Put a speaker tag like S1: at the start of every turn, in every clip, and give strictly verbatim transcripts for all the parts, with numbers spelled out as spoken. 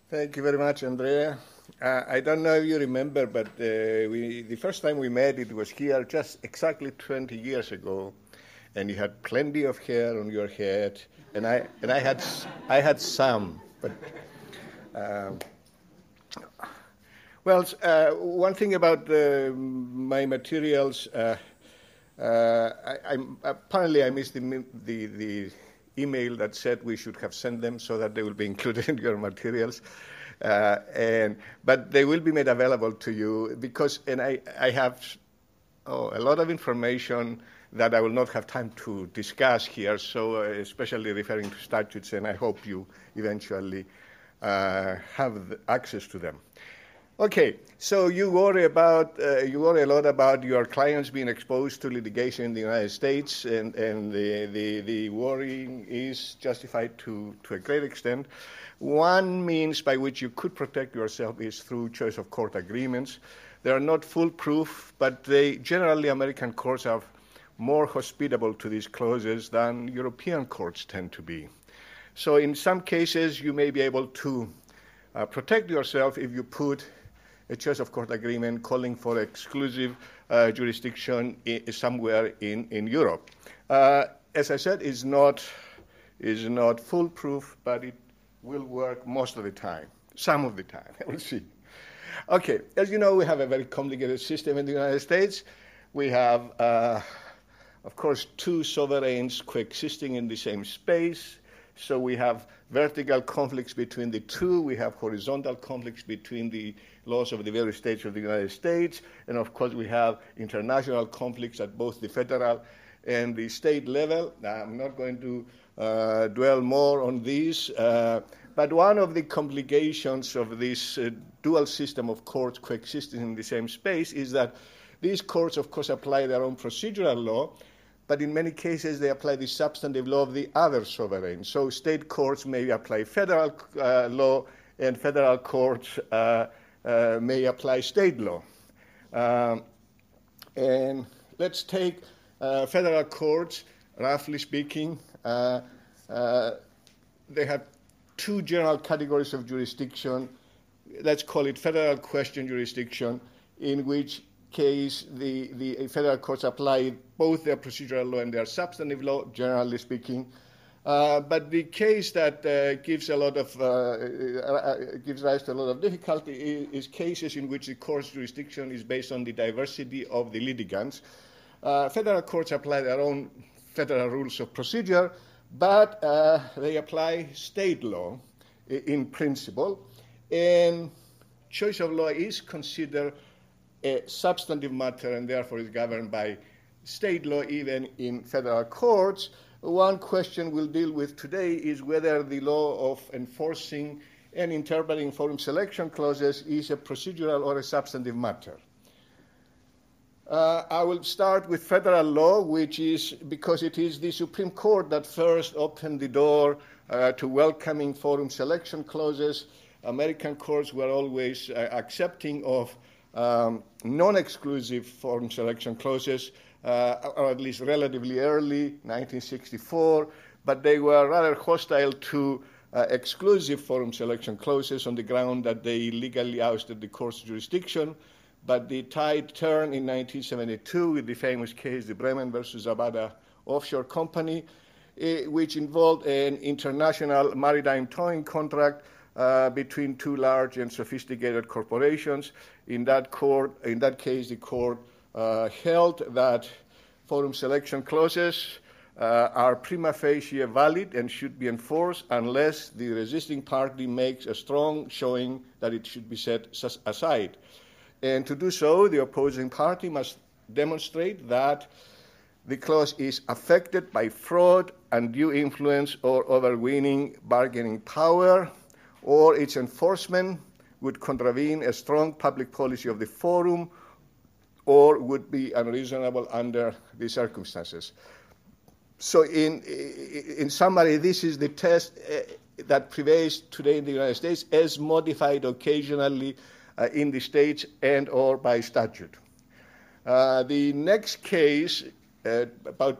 S1: Thank you very much, Andrea. Uh, I don't know if you remember, but uh, we, the first time we met, it was here just exactly twenty years ago, and you had plenty of hair on your head, and I and I had I had some, but. Um, well, uh, one thing about uh, my materials, uh, uh, I, I'm, apparently I missed the, the, the email that said we should have sent them so that they will be included in your materials. Uh, and but they will be made available to you because, and I, I have oh, a lot of information that I will not have time to discuss here, so uh, especially referring to statutes, and I hope you eventually uh, have access to them. Okay, so you worry about uh, you worry a lot about your clients being exposed to litigation in the United States, and, and the, the, the worrying is justified to, to a great extent. One means by which you could protect yourself is through choice of court agreements. They are not foolproof, but they generally American courts are more hospitable to these clauses than European courts tend to be. So in some cases, you may be able to uh, protect yourself if you put a choice of court agreement calling for exclusive uh, jurisdiction I- somewhere in, in Europe. Uh, as I said, it's not, is not foolproof, but it will work most of the time, some of the time. We'll see. Okay, as you know, we have a very complicated system in the United States. We have, uh, of course, two sovereigns coexisting in the same space. So we have vertical conflicts between the two. We have horizontal conflicts between the laws of the various states of the United States. And of course, we have international conflicts at both the federal and the state level. Now, I'm not going to uh, dwell more on these. Uh, but one of the complications of this uh, dual system of courts coexisting in the same space is that these courts, of course, apply their own procedural law, but in many cases they apply the substantive law of the other sovereign. So state courts may apply federal uh, law, and federal courts uh, uh, may apply state law. Um, and let's take uh, federal courts, roughly speaking. Uh, uh, they have two general categories of jurisdiction. Let's call it federal question jurisdiction, in which case the, the federal courts apply both their procedural law and their substantive law, generally speaking. Uh, but the case that uh, gives a lot of uh, uh, gives rise to a lot of difficulty is, is cases in which the court's jurisdiction is based on the diversity of the litigants. Uh, federal courts apply their own federal rules of procedure, but uh, they apply state law in principle, and choice of law is considered a substantive matter and therefore is governed by state law even in federal courts. One question we'll deal with today is whether the law of enforcing and interpreting forum selection clauses is a procedural or a substantive matter. Uh, I will start with federal law, which is because it is the Supreme Court that first opened the door uh, to welcoming forum selection clauses. American courts were always uh, accepting of um, non-exclusive forum selection clauses, uh, or at least relatively early, nineteen sixty-four, but they were rather hostile to uh, exclusive forum selection clauses on the ground that they illegally ousted the court's jurisdiction. But the tide turned in nineteen seventy-two with the famous case, the Bremen versus Zabada Offshore Company, eh, which involved an international maritime towing contract uh, between two large and sophisticated corporations. In that court, in that case, the court uh, held that forum selection clauses uh, are prima facie valid and should be enforced unless the resisting party makes a strong showing that it should be set aside. And to do so, the opposing party must demonstrate that the clause is affected by fraud, undue influence, or overweening bargaining power, or its enforcement would contravene a strong public policy of the forum, or would be unreasonable under the circumstances. So in, in summary, this is the test that prevails today in the United States, as modified occasionally Uh, in the states and or by statute. Uh, the next case, uh, about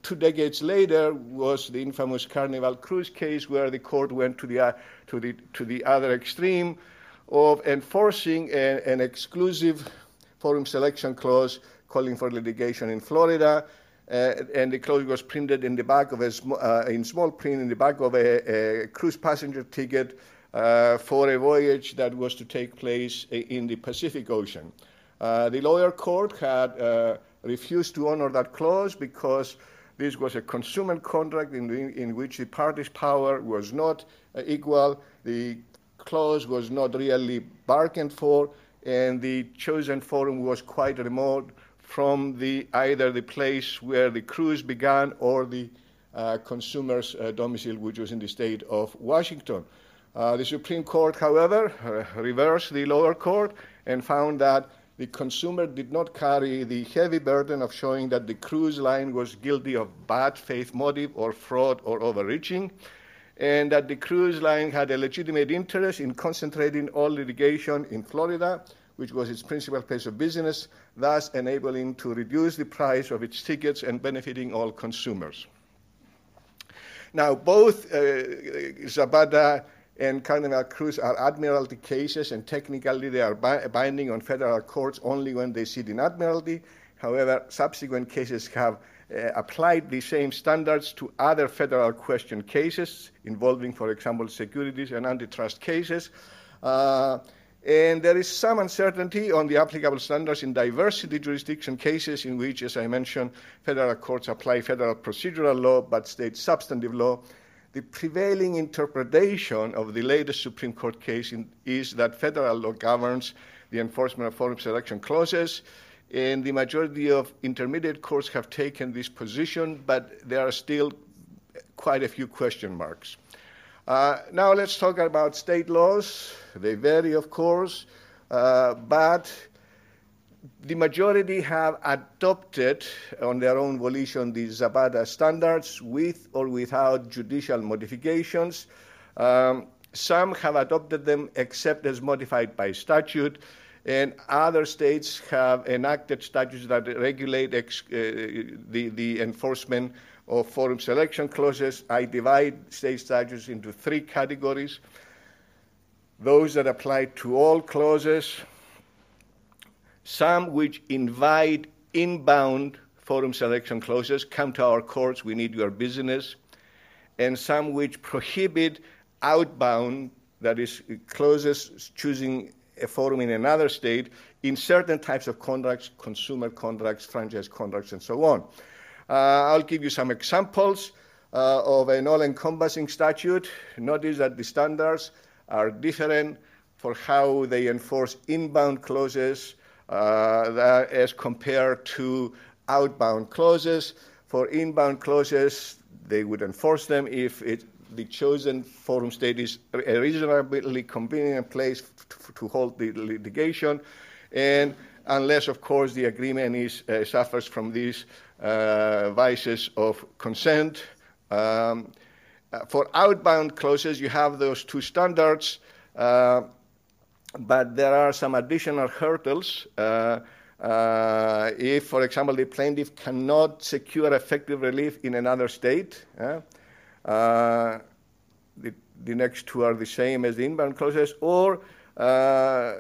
S1: two decades later was the infamous Carnival Cruise case, where the court went to the, uh, to the, to the other extreme of enforcing a, an exclusive forum selection clause calling for litigation in Florida. Uh, and the clause was printed in the back of a sm- uh, in small print in the back of a, a cruise passenger ticket uh, for a voyage that was to take place in the Pacific Ocean. Uh, the lower court had uh, refused to honor that clause because this was a consumer contract in, the, in which the parties' power was not uh, equal. The clause was not really bargained for, and the chosen forum was quite remote from the, either the place where the cruise began or the uh, consumer's uh, domicile, which was in the state of Washington. Uh, the Supreme Court, however, uh, reversed the lower court and found that the consumer did not carry the heavy burden of showing that the cruise line was guilty of bad faith motive or fraud or overreaching, and that the cruise line had a legitimate interest in concentrating all litigation in Florida, which was its principal place of business, thus enabling to reduce the price of its tickets and benefiting all consumers. Now, both uh, Zapata and Carnival Cruise are admiralty cases, and technically they are bi- binding on federal courts only when they sit in admiralty. However, subsequent cases have uh, applied the same standards to other federal question cases involving, for example, securities and antitrust cases. Uh, And there is some uncertainty on the applicable standards in diversity jurisdiction cases in which, as I mentioned, federal courts apply federal procedural law but state substantive law. The prevailing interpretation of the latest Supreme Court case in, is that federal law governs the enforcement of forum selection clauses, and the majority of intermediate courts have taken this position, but there are still quite a few question marks. Uh, now let's talk about state laws. They vary, of course, uh, but the majority have adopted on their own volition the Zapata standards with or without judicial modifications. Um, some have adopted them except as modified by statute, and other states have enacted statutes that regulate ex- uh, the, the enforcement of forum selection clauses. I divide state statutes into three categories: those that apply to all clauses, some which invite inbound forum selection clauses, come to our courts, we need your business, and some which prohibit outbound, that is, clauses choosing a forum in another state in certain types of contracts, consumer contracts, franchise contracts, and so on. Uh, I'll give you some examples uh, of an all-encompassing statute. Notice that the standards are different for how they enforce inbound clauses uh, that as compared to outbound clauses. For inbound clauses, they would enforce them if it, the chosen forum state is a reasonably convenient place to, to hold the litigation, and unless, of course, the agreement is, uh, suffers from these uh, vices of consent. Um, uh, for outbound clauses, you have those two standards, uh, but there are some additional hurdles. Uh, uh, if, for example, the plaintiff cannot secure effective relief in another state, uh, uh, the, the next two are the same as the inbound clauses, or Uh,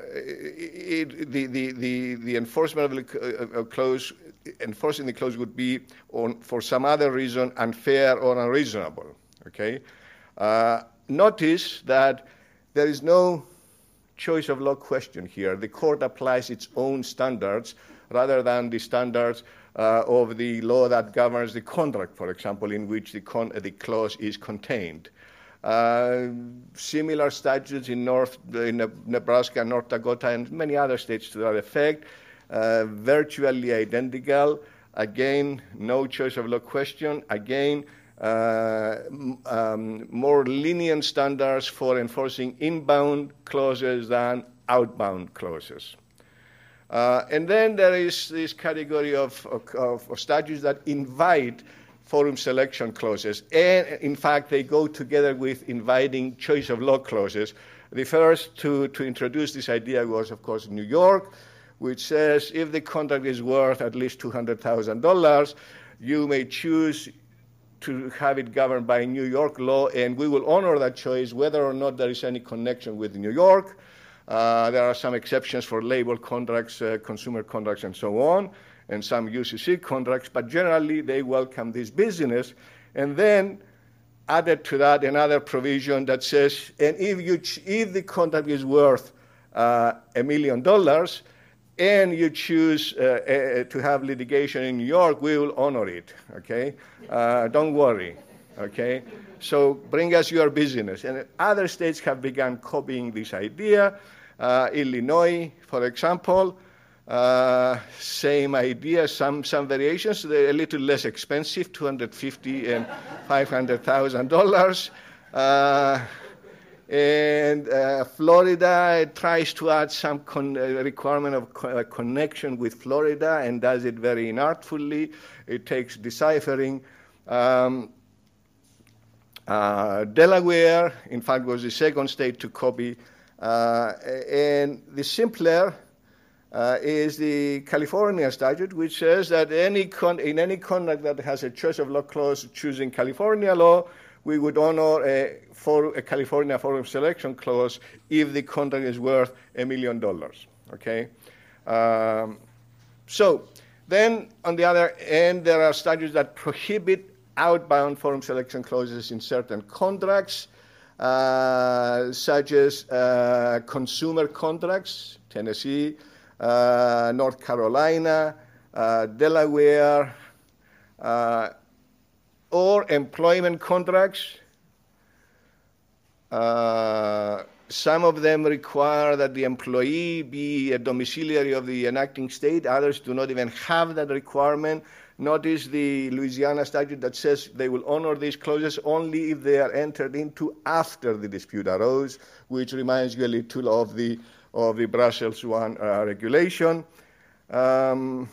S1: it, the, the, the, the enforcement of the uh, clause, enforcing the clause would be, on, for some other reason, unfair or unreasonable. Okay. Uh, notice that there is no choice of law question here. The court applies its own standards rather than the standards uh, of the law that governs the contract, for example, in which the, con- the clause is contained. Uh, similar statutes in North in Nebraska, North Dakota, and many other states to that effect, uh, virtually identical. Again, no choice of law question. Again, uh, um, more lenient standards for enforcing inbound clauses than outbound clauses. Uh, and then there is this category of, of, of statutes that invite forum selection clauses, and in fact they go together with inviting choice of law clauses. The first to, to introduce this idea was, of course, New York, which says if the contract is worth at least two hundred thousand dollars, You may choose to have it governed by New York law, and we will honor that choice whether or not there is any connection with New York. Uh, there are some exceptions for labor contracts, uh, consumer contracts, and so on, and some U C C contracts, but generally they welcome this business. And then added to that another provision that says, and if, you ch- if the contract is worth uh, a million dollars, and you choose uh, uh, to have litigation in New York, we will honor it, okay? Uh, don't worry, okay? So bring us your business. And other states have begun copying this idea. Uh, Illinois, for example, uh, same idea, some, some variations. They're a little less expensive, two hundred fifty thousand dollars and five hundred thousand dollars. Uh, And uh, Florida tries to add some con- uh, requirement of co- uh, connection with Florida and does it very inartfully. It takes deciphering. Um, uh, Delaware, in fact, was the second state to copy. Uh, and the simpler uh, is the California statute, which says that any con- in any contract that has a choice of law clause choosing California law, we would honor a, for a California forum selection clause if the contract is worth a million dollars, okay? Um, so then, on the other end, there are statutes that prohibit outbound forum selection clauses in certain contracts, uh, such as uh, consumer contracts, Tennessee, uh, North Carolina, uh, Delaware, uh, or employment contracts. Uh, some of them require that the employee be a domiciliary of the enacting state. Others do not even have that requirement. Notice the Louisiana statute that says they will honor these clauses only if they are entered into after the dispute arose, which reminds you a little of the, of the Brussels one uh, regulation. Um,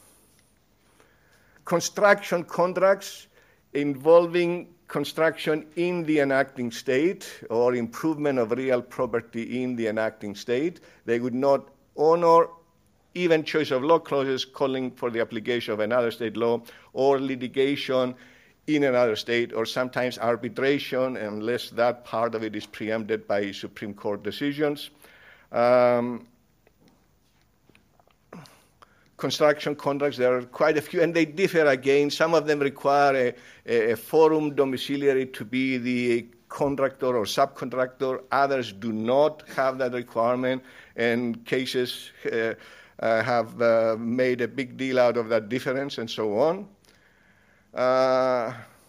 S1: construction contracts involving construction in the enacting state or improvement of real property in the enacting state. They would not honor even choice of law clauses calling for the application of another state law or litigation in another state, or sometimes arbitration, unless that part of it is preempted by Supreme Court decisions. Um, Construction contracts, there are quite a few, and they differ again. Some of them require a, a forum domiciliary to be the contractor or subcontractor. Others do not have that requirement, and cases uh, uh, have uh, made a big deal out of that difference and so on. Uh,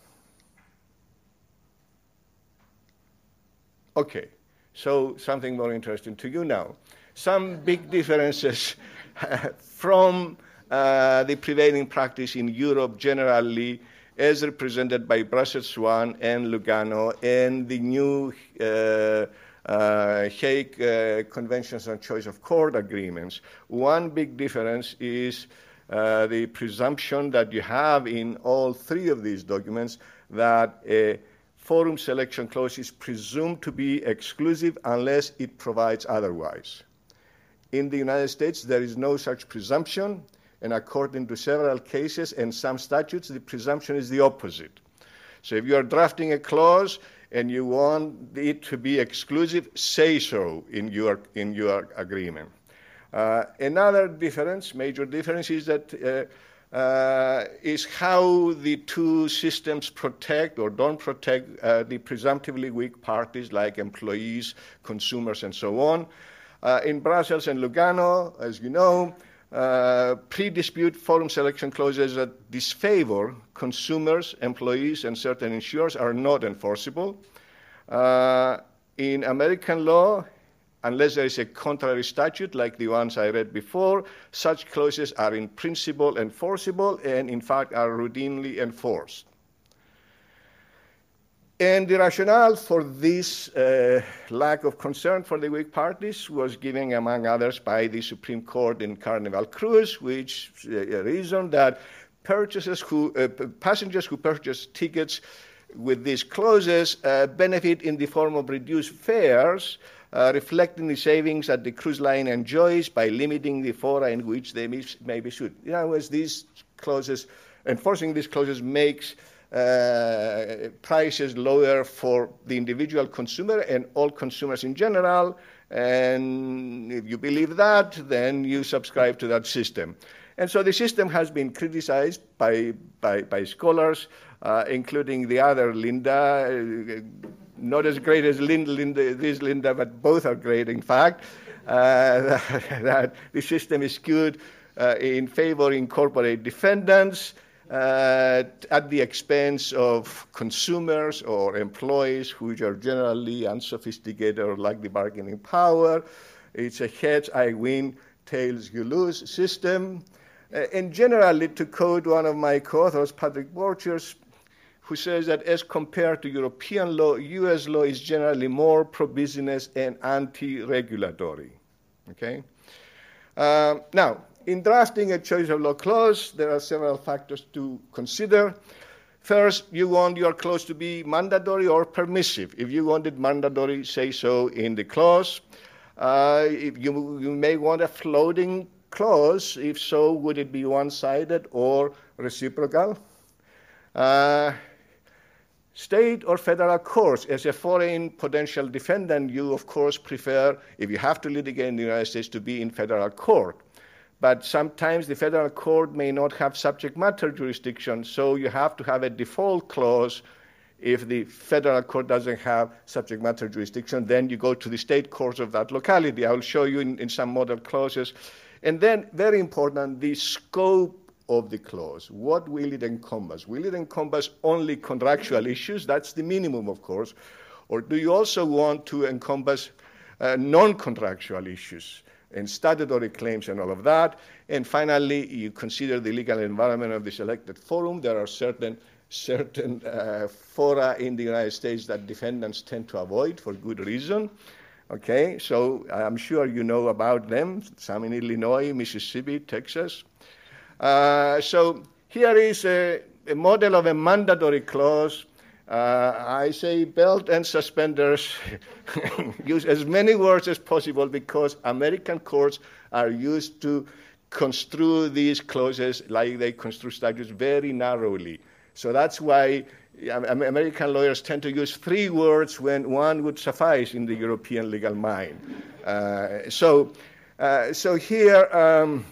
S1: okay, so something more interesting to you now. Some big differences from uh, the prevailing practice in Europe generally, as represented by Brussels one and Lugano and the new uh, uh, Hague uh, Conventions on Choice of Court agreements. One big difference is uh, the presumption that you have in all three of these documents that a forum selection clause is presumed to be exclusive unless it provides otherwise. In the United States, there is no such presumption, and according to several cases and some statutes, the presumption is the opposite. So if you are drafting a clause and you want it to be exclusive, say so in your, in your agreement. Uh, another difference, major difference, is that uh, uh, is how the two systems protect or don't protect uh, the presumptively weak parties like employees, consumers, and so on. Uh, in Brussels and Lugano, as you know, uh, pre-dispute forum selection clauses that disfavor consumers, employees, and certain insurers are not enforceable. Uh, in American law, unless there is a contrary statute like the ones I read before, such clauses are in principle enforceable and, in fact, are routinely enforced. And the rationale for this uh, lack of concern for the weak parties was given, among others, by the Supreme Court in Carnival Cruise, which uh, reasoned that purchasers who, uh, passengers who purchase tickets with these clauses uh, benefit in the form of reduced fares, uh, reflecting the savings that the cruise line enjoys by limiting the fora in which they may, may be sued. In other words, these clauses enforcing these clauses makes uh, prices lower for the individual consumer and all consumers in general. And if you believe that, then you subscribe to that system. And so the system has been criticized by, by, by scholars, uh, including the other Linda, uh, not as great as Linda, Linda, this Linda, but both are great, in fact, uh, that the system is skewed uh, in favoring corporate defendants uh, at the expense of consumers or employees, which are generally unsophisticated or lack the bargaining power. It's a heads, I win, tails, you lose system. Uh, and generally, to quote one of my co-authors, Patrick Borchers, who says that as compared to European law, U S law is generally more pro-business and anti-regulatory. Okay? Uh, now, in drafting a choice of law clause, there are several factors to consider. First, you want your clause to be mandatory or permissive. If you want it mandatory, say so in the clause. Uh, if you, you may want a floating clause. If so, would it be one-sided or reciprocal? Uh, State or federal courts, as a foreign potential defendant, you, of course, prefer, if you have to litigate in the United States, to be in federal court. But sometimes the federal court may not have subject matter jurisdiction, so you have to have a default clause. If the federal court doesn't have subject matter jurisdiction, then you go to the state courts of that locality. I will show you in, in some model clauses. And then, very important, the scope of the clause. What will it encompass? Will it encompass only contractual issues? That's the minimum, of course. Or do you also want to encompass uh, non-contractual issues and statutory claims and all of that? And finally, you consider the legal environment of the selected forum. There are certain, certain uh, fora in the United States that defendants tend to avoid for good reason. Okay, so I'm sure you know about them, some in Illinois, Mississippi, Texas. Uh, so here is a, a model of a mandatory clause. Uh, I say belt and suspenders. Use as many words as possible because American courts are used to construe these clauses like they construe statutes very narrowly. So that's why American lawyers tend to use three words when one would suffice in the European legal mind. Uh, so, uh, so here, um,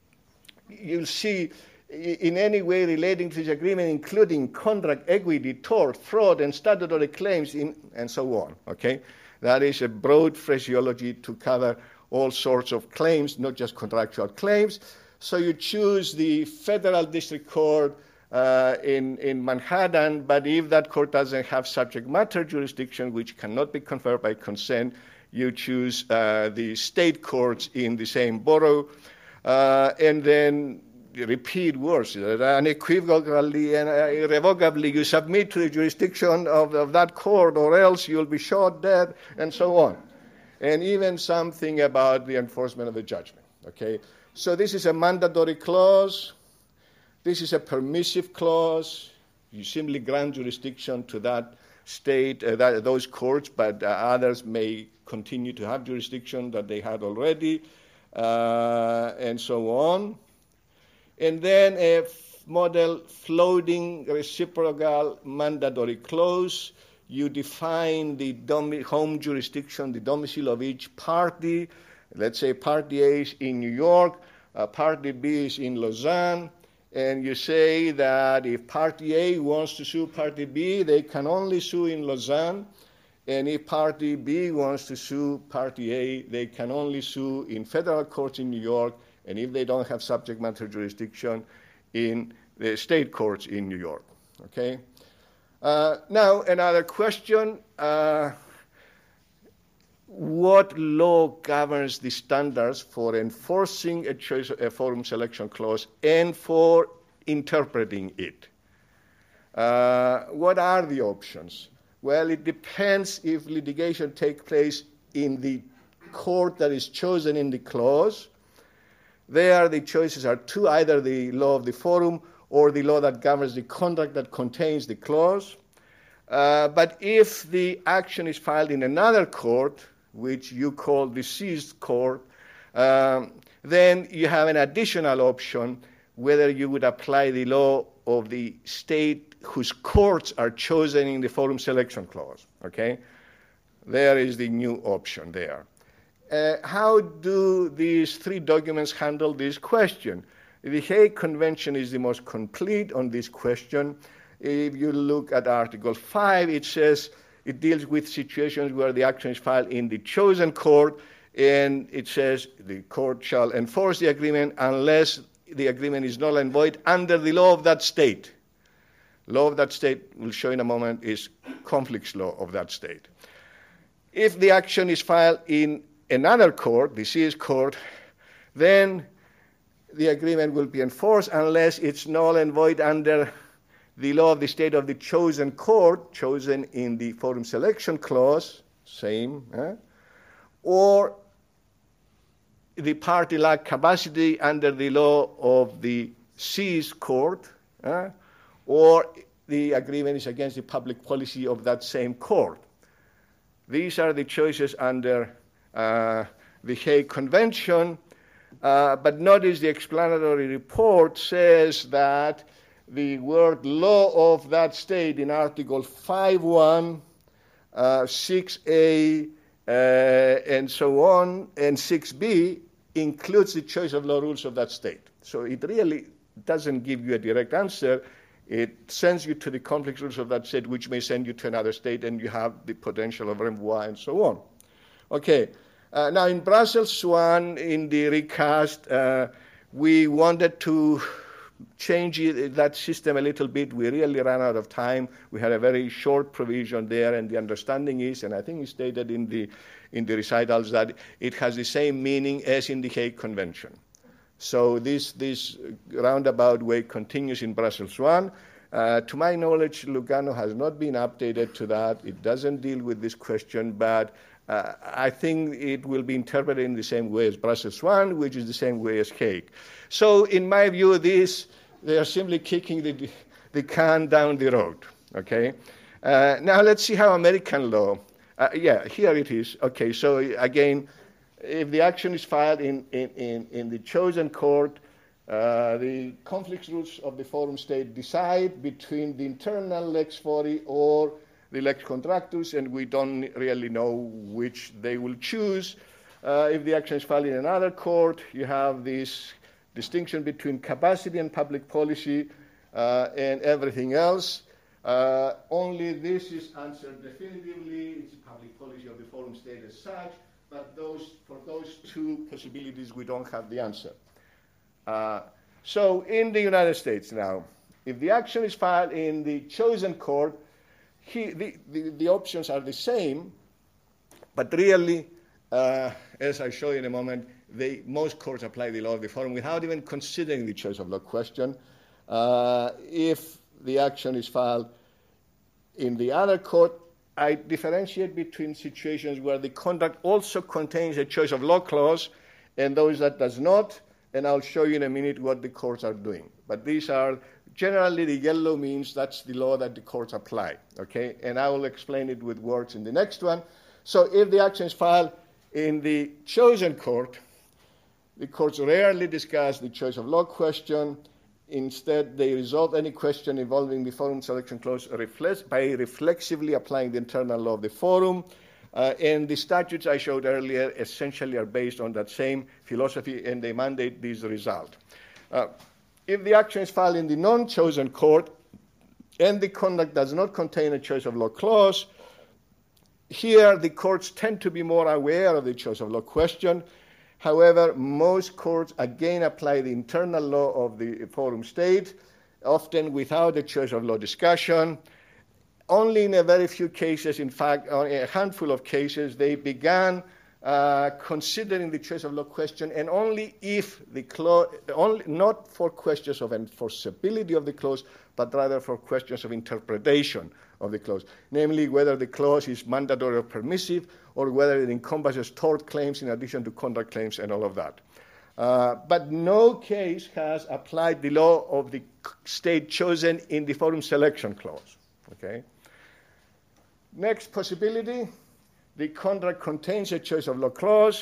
S1: you'll see in any way relating to this agreement, including contract, equity, tort, fraud, and statutory claims, in, and so on, okay? That is a broad phraseology to cover all sorts of claims, not just contractual claims. So you choose the federal district court uh, in, in Manhattan, but if that court doesn't have subject matter jurisdiction, which cannot be conferred by consent, you choose uh, the state courts in the same borough. Uh, and then repeat words, unequivocally and irrevocably, you submit to the jurisdiction of, of that court, or else you'll be shot dead, and so on. And even something about the enforcement of the judgment. Okay, so this is a mandatory clause. This is a permissive clause. You simply grant jurisdiction to that state, uh, that, those courts, but uh, others may continue to have jurisdiction that they had already. Uh, and so on. And then a f- model floating reciprocal mandatory clause. You define the dom- home jurisdiction, the domicile of each party. Let's say party A is in New York, uh, party B is in Lausanne, and you say that if party A wants to sue party B, they can only sue in Lausanne. And if party B wants to sue party A, they can only sue in federal courts in New York, and if they don't have subject matter jurisdiction, in the state courts in New York. Okay. Uh, now, another question. Uh, what law governs the standards for enforcing a choice a forum selection clause and for interpreting it? Uh, what are the options? Well, it depends if litigation takes place in the court that is chosen in the clause. There, the choices are two, either the law of the forum or the law that governs the contract that contains the clause. Uh, but if the action is filed in another court, which you call the seized court, um, then you have an additional option whether you would apply the law of the state whose courts are chosen in the forum selection clause, okay? There is the new option there. Uh, how do these three documents handle this question? The Hague Convention is the most complete on this question. If you look at Article five, it says it deals with situations where the action is filed in the chosen court, and it says the court shall enforce the agreement unless the agreement is null and void under the law of that state. Law of that state, we'll show in a moment, is conflicts law of that state. If the action is filed in another court, the C S court, then the agreement will be enforced unless it's null and void under the law of the state of the chosen court, chosen in the forum selection clause, same, eh? or the party lack capacity under the law of the seized court, uh, or the agreement is against the public policy of that same court. These are the choices under uh, the Hague Convention, uh, but notice the explanatory report says that the word law of that state in Article five one, uh, six A, uh, and so on, and six B includes the choice of law rules of that state. So it really doesn't give you a direct answer. It sends you to the conflict rules of that state, which may send you to another state, and you have the potential of renvoi and so on. Okay, uh, now in Brussels one, in the recast, uh, we wanted to change it, that system a little bit. We really ran out of time. We had a very short provision there, and the understanding is, and I think it's stated in the in the recitals, that it has the same meaning as in the Hague Convention. So this, this roundabout way continues in Brussels one. Uh, to my knowledge, Lugano has not been updated to that. It doesn't deal with this question, but uh, I think it will be interpreted in the same way as Brussels one, which is the same way as Hague. So in my view, this, they are simply kicking the, the can down the road, okay? Uh, now let's see how American law. Uh, yeah, here it is. Okay, so again, if the action is filed in, in, in, in the chosen court, uh, the conflicts rules of the forum state decide between the internal lex fori or the lex contractus, and we don't really know which they will choose. Uh, if the action is filed in another court, you have this distinction between capacity and public policy uh, and everything else. Uh, only this is answered definitively. It's the public policy of the forum state as such, but those, for those two possibilities, we don't have the answer. Uh, so in the United States now, if the action is filed in the chosen court, he, the, the, the options are the same, but really, uh, as I show you in a moment, they, most courts apply the law of the forum without even considering the choice of law question. Uh, if the action is filed in the other court, I differentiate between situations where the conduct also contains a choice of law clause and those that does not, and I'll show you in a minute what the courts are doing. But these are, generally the yellow means that's the law that the courts apply, okay? And I will explain it with words in the next one. So if the action is filed in the chosen court, the courts rarely discuss the choice of law question. Instead, they resolve any question involving the forum selection clause reflex- by reflexively applying the internal law of the forum. Uh, and the statutes I showed earlier essentially are based on that same philosophy, and they mandate this result. Uh, if the action is filed in the non-chosen court and the conduct does not contain a choice of law clause, here the courts tend to be more aware of the choice of law question. However, most courts again apply the internal law of the forum state, often without a choice of law discussion. Only in a very few cases, in fact, on a handful of cases, they began uh, considering the choice of law question, and only if the clause, only, not for questions of enforceability of the clause, but rather for questions of interpretation of the clause, namely whether the clause is mandatory or permissive, or whether it encompasses tort claims in addition to conduct claims and all of that. Uh, but no case has applied the law of the state chosen in the forum selection clause. Okay. Next possibility, the contract contains a choice of law clause.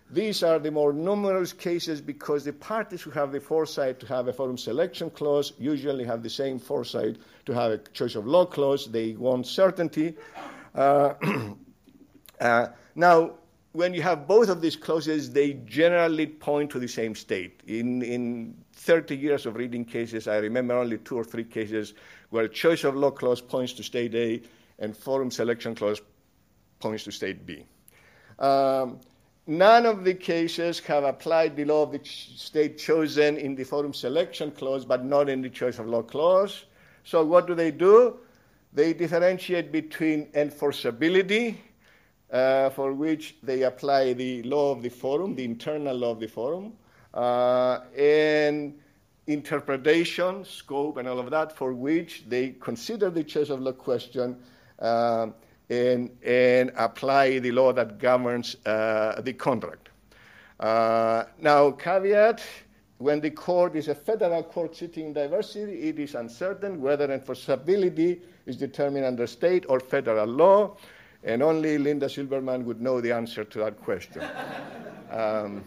S1: These are the more numerous cases because the parties who have the foresight to have a forum selection clause usually have the same foresight to have a choice of law clause. They want certainty. Uh, uh, now, when you have both of these clauses, they generally point to the same state. In, in thirty years of reading cases, I remember only two or three cases where choice of law clause points to state A and forum selection clause points to state B. Um, None of the cases have applied the law of the ch- state chosen in the forum selection clause, but not in the choice of law clause. So what do they do? They differentiate between enforceability, uh, for which they apply the law of the forum, the internal law of the forum, uh, and interpretation, scope, and all of that, for which they consider the choice of law question uh, And, and apply the law that governs uh, the contract. Uh, now, caveat, when the court is a federal court sitting in diversity, it is uncertain whether enforceability is determined under state or federal law, and only Linda Silverman would know the answer to that question. um,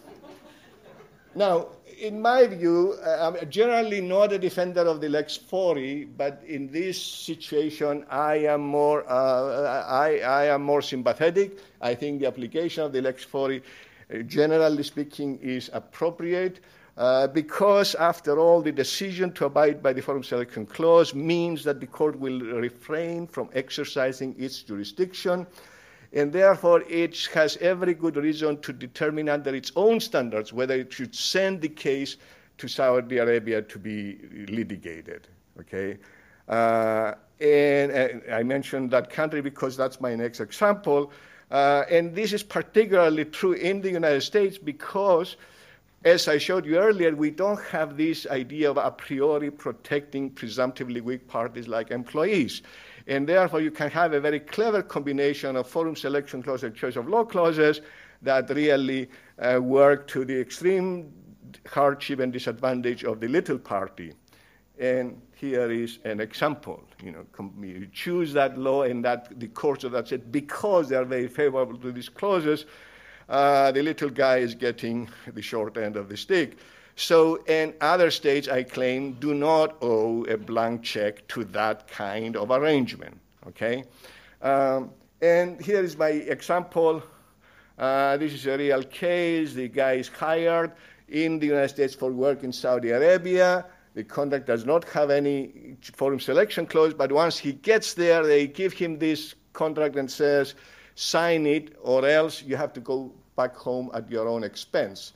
S1: now, in my view, uh, I'm generally not a defender of the Lex Fori, but in this situation, I am more, uh, I, I am more sympathetic. I think the application of the Lex Fori, uh, generally speaking, is appropriate uh, because, after all, the decision to abide by the forum selection clause means that the court will refrain from exercising its jurisdiction, and therefore it has every good reason to determine under its own standards whether it should send the case to Saudi Arabia to be litigated. Okay, uh, and, and I mentioned that country because that's my next example, uh, and this is particularly true in the United States because, as I showed you earlier, we don't have this idea of a priori protecting presumptively weak parties like employees. And therefore, you can have a very clever combination of forum selection clause and choice of law clauses that really uh, work to the extreme hardship and disadvantage of the little party. And here is an example. You know, you choose that law, and that the courts of that said because they are very favorable to these clauses, uh, the little guy is getting the short end of the stick. So, and other states, I claim, do not owe a blank check to that kind of arrangement, okay? Um, and here is my example. Uh, this is a real case. The guy is hired in the United States for work in Saudi Arabia. The contract does not have any forum selection clause, but once he gets there, they give him this contract and says, sign it, or else you have to go back home at your own expense.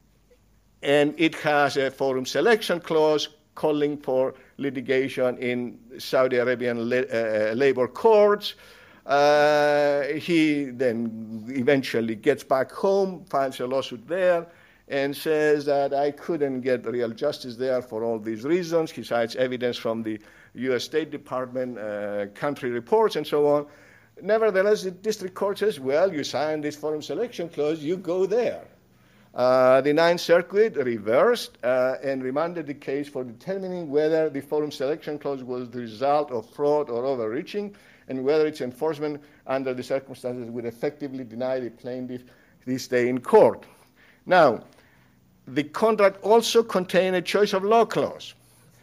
S1: And it has a forum selection clause calling for litigation in Saudi Arabian la- uh, labor courts. Uh, he then eventually gets back home, files a lawsuit there, and says that I couldn't get real justice there for all these reasons. He cites evidence from the U S State Department, uh, country reports, and so on. Nevertheless, the district court says, well, you signed this forum selection clause, you go there. Uh, the Ninth Circuit reversed uh, and remanded the case for determining whether the forum selection clause was the result of fraud or overreaching, and whether its enforcement under the circumstances would effectively deny the plaintiff this day in court. Now, the contract also contained a choice of law clause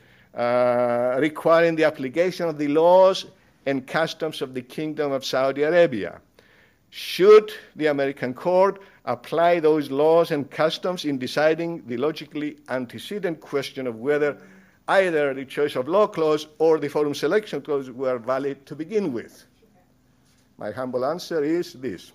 S1: uh, requiring the application of the laws and customs of the Kingdom of Saudi Arabia. Should the American court apply those laws and customs in deciding the logically antecedent question of whether either the choice of law clause or the forum selection clause were valid to begin with? My humble answer is this.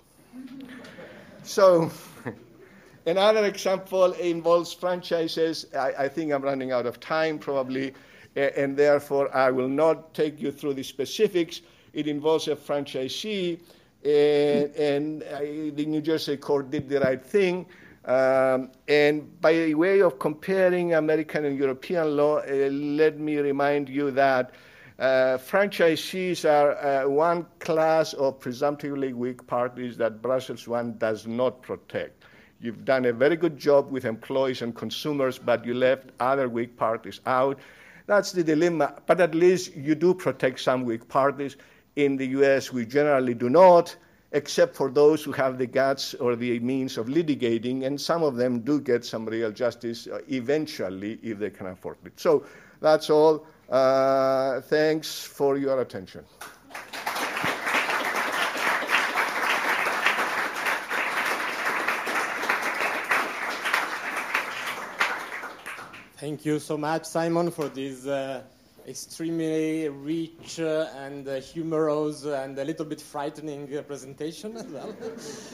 S1: So, another example involves franchises. I, I think I'm running out of time probably, and therefore I will not take you through the specifics. It involves a franchisee, and, and uh, the New Jersey court did the right thing. Um, and by way of comparing American and European law, uh, let me remind you that uh, franchisees are uh, one class of presumptively weak parties that Brussels one does not protect. You've done a very good job with employees and consumers, but you left other weak parties out. That's the dilemma, but at least you do protect some weak parties. In the U S, we generally do not, except for those who have the guts or the means of litigating, and some of them do get some real justice uh, eventually if they can afford it. So that's all. Uh, thanks for your attention.
S2: Thank you so much, Simon, for this uh, extremely rich uh, and uh, humorous and a little bit frightening uh, presentation as well.